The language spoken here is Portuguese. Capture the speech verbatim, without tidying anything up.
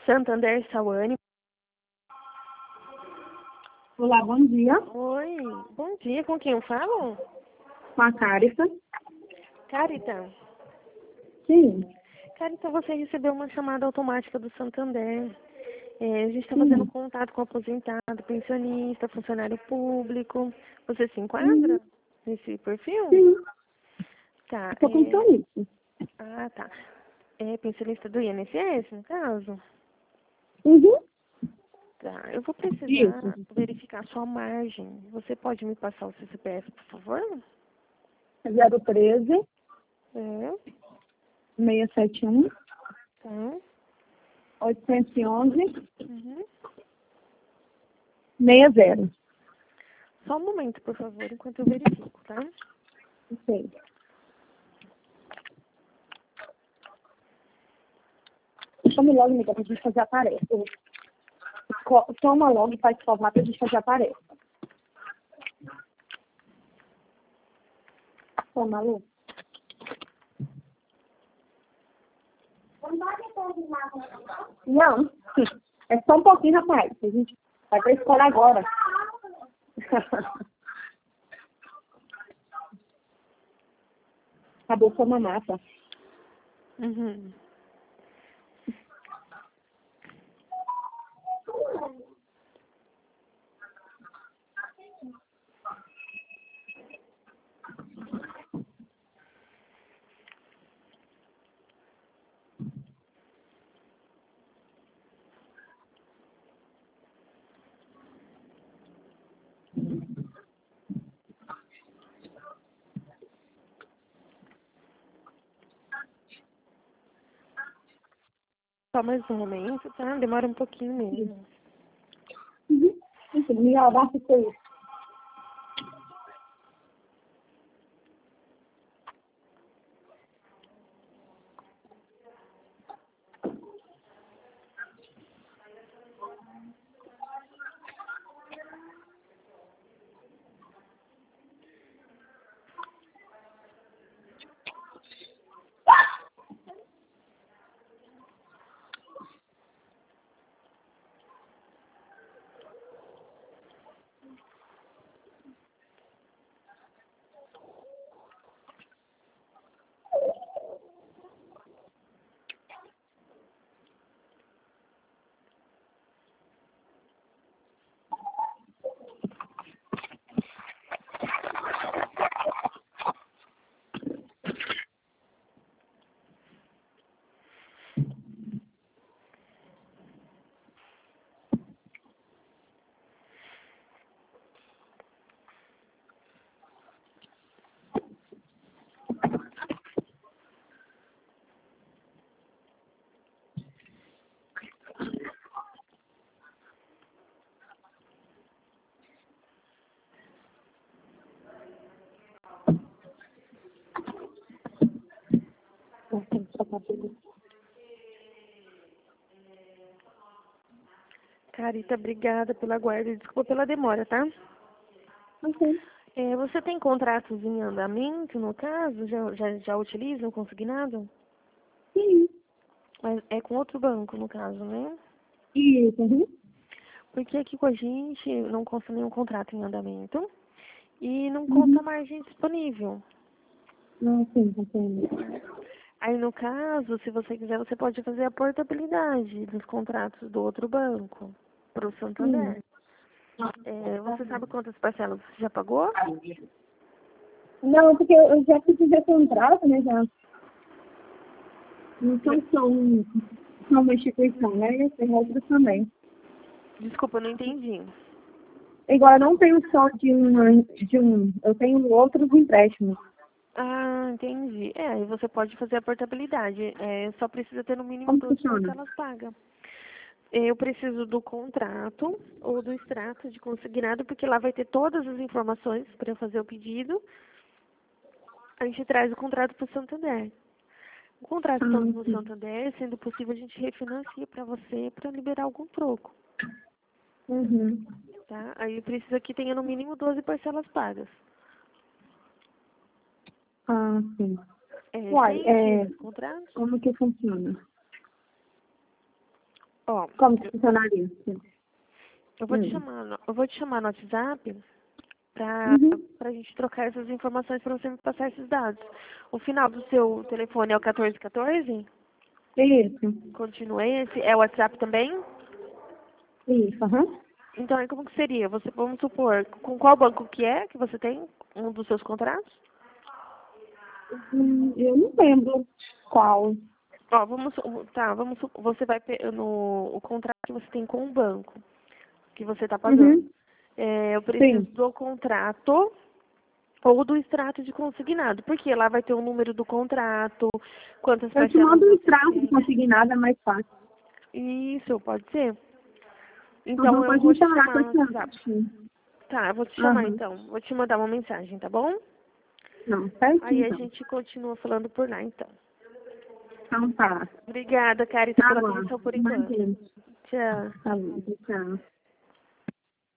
Santander, Sawane. Olá, bom dia. Oi, bom dia. Com quem eu falo? Com a Carita. Carita. Sim. Carita, você recebeu uma chamada automática do Santander. É, a gente está fazendo Sim. contato com aposentado, pensionista, funcionário público. Você se enquadra Uhum. nesse perfil? Sim. Tá. Estou É... pensando isso. Ah, tá. É pensionista do I N S S, no caso? Uhum. Tá. Eu vou precisar Isso. verificar a sua margem. Você pode me passar o seu C P F, por favor? zero treze, É. seiscentos e setenta e um, Tá. oitocentos e onze, Uhum. sessenta. Só um momento, por favor, enquanto eu verifico, tá? Ok. Tome logo, amiga, pra gente fazer a tarefa. Co- Toma logo e faz formar pra gente fazer a tarefa. Toma, Lu. Não. É só um pouquinho, rapaz. A gente vai pra escola agora. Acabou com a massa. Uhum. Só mais um momento, tá? Demora um pouquinho mesmo. Uhum. Enfim, me abraça com isso. Carita, obrigada pela guarda. Desculpa pela demora, tá? Ok. É, você tem contratos em andamento, no caso? Já, já, já utilizam consignado? Sim. Mas é com outro banco, no caso, né? Isso. Uhum. Porque aqui com a gente não consta nenhum contrato em andamento e não conta Uhum. margem disponível. Não, sim, entendo. Aí, no caso, se você quiser, você pode fazer a portabilidade dos contratos do outro banco para o Sim. Santander. É, você sabe quantas parcelas você já pagou? Não, porque eu já fiz o contrato, né, já. Então são, são uma instituição, né, e tem outras também. Desculpa, eu não entendi. Igual eu não tenho só de um, de um, eu tenho outros empréstimos. Ah, entendi. É, aí você pode fazer a portabilidade. É, só precisa ter no mínimo Como doze funciona? parcelas pagas. Eu preciso do contrato ou do extrato de consignado, porque lá vai ter todas as informações para eu fazer o pedido. A gente traz o contrato para o Santander. O contrato Ah, estando no sim. Santander, sendo possível, a gente refinancia para você para liberar algum troco, Uhum. tá? Aí precisa que tenha no mínimo doze parcelas pagas. Ah, sim. É, Uai, tem aqui é, esses contratos? como que funciona? Ó, Como que funcionaria isso? eu vou te Hum. chamar, no- eu vou te chamar no WhatsApp pra, Uhum. pra gente trocar essas informações pra você me passar esses dados. O final do seu telefone é o quatorze quatorze? Isso. Continue esse? É o WhatsApp também? Isso, aham. Então, aí como que seria? Você, vamos supor, com qual banco que é que você tem um dos seus contratos? Hum, eu não lembro qual. Ó, vamos, su- tá, vamos, su- você vai pe- no o contrato que você tem com o banco, que você está pagando. Uhum. É, eu preciso Sim. do contrato ou do extrato de consignado, porque lá vai ter o número do contrato, quantas Eu te parcelas mando um você extrato de tem. consignado, é mais fácil. Isso, pode ser? Então Uhum, eu pode vou me te chamar com chamar no esse WhatsApp. número. Sim. Tá, eu vou te chamar Aham. então. Vou te mandar uma mensagem, tá bom? Não, Aí certinho a então. gente continua falando por lá, então. Então tá. Obrigada, Carita, Tá pela bom. atenção por enquanto. Imagina. Tchau. Tá bom. Tchau.